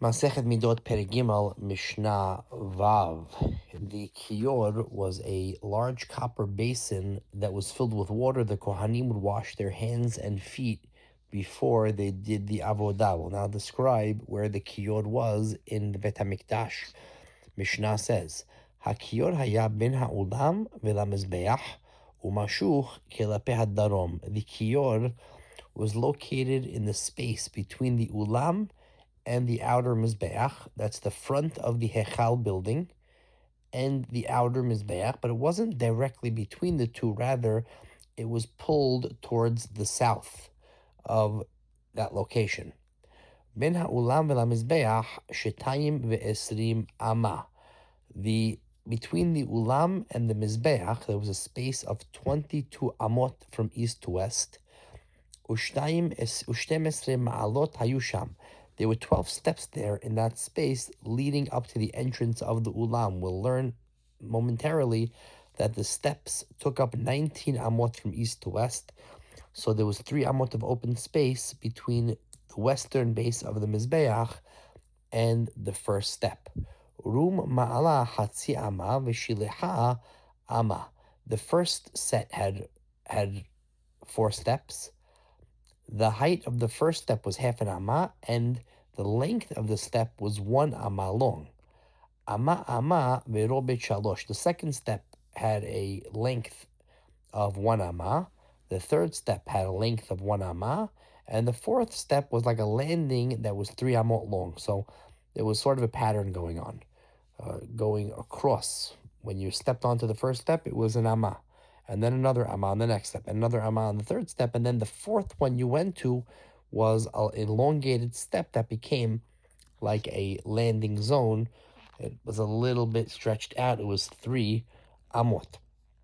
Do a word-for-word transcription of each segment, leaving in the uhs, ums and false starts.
Masechet Midot Perigimel Mishnah Vav. The kior was a large copper basin that was filled with water. The Kohanim would wash their hands and feet before they did the avodah. We'll now describe where the kior was in the Bet HaMikdash. Mishnah says, HaKior haya ben ha'ulam ve'lamizbeach umashuch kelape hadarom. The kior was located in the space between the ulam and the outer mizbeach. That's the front of the Hechal building and the outer mizbeach, but it wasn't directly between the two. Rather, it was pulled towards the south of that location. Ben ha'ulam ve'lamizbeach shetayim ve'esrim ama. The between the ulam and the mizbeach, there was a space of twenty-two amot from east to west. Ushtaim es ushtem esre ma'alot hayusham. There were twelve steps there in that space leading up to the entrance of the ulam. We'll learn momentarily that the steps took up nineteen amot from east to west. So there was three amot of open space between the western base of the mizbeach and the first step. Rum ma'ala hatzi ama v'shileha ama. The first set had had four steps. The height of the first step was half an amma, and the length of the step was one amma long. Amma amma ve'robet shalosh. The second step had a length of one amma. The third step had a length of one amma, and the fourth step was like a landing that was three amot long. So there was sort of a pattern going on, uh, going across. When you stepped onto the first step, it was an amma, and then another amma on the next step, and another amma on the third step, and then the fourth one you went to was an elongated step that became like a landing zone. It was a little bit stretched out. It was three amot.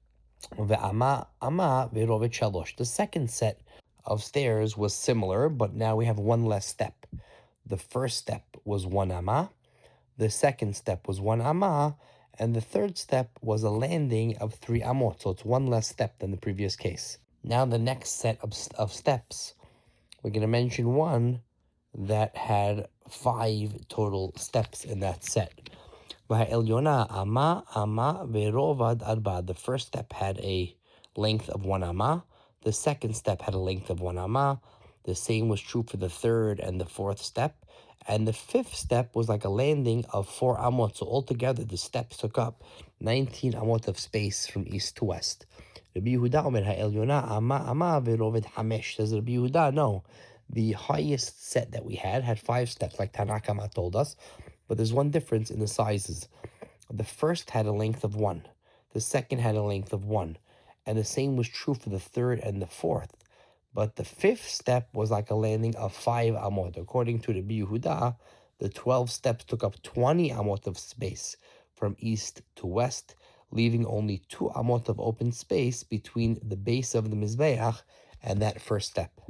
Ve'ama amma ve'rovet shalosh. The second set of stairs was similar, but now we have one less step. The first step was one amma, the second step was one amma, and the third step was a landing of three amot, so it's one less step than the previous case. Now the next set of, of steps, we're going to mention one that had five total steps in that set. V'ha'elyona amma amma ve'rovad arba. The first step had a length of one amma. The second step had a length of one amma. The same was true for the third and the fourth step. And the fifth step was like a landing of four amot. So altogether, the steps took up nineteen amot of space from east to west. Rabbi Yehuda omer ha'elyona amma amma ve'roved hamesh. Says Rabbi Yehuda, no. The highest set that we had had five steps, like Tanakama told us. But there's one difference in the sizes. The first had a length of one. The second had a length of one. And the same was true for the third and the fourth. But the fifth step was like a landing of five amot. According to the Rabbi Yehuda, the twelve steps took up twenty amot of space from east to west, leaving only two amot of open space between the base of the Mizbeach and that first step.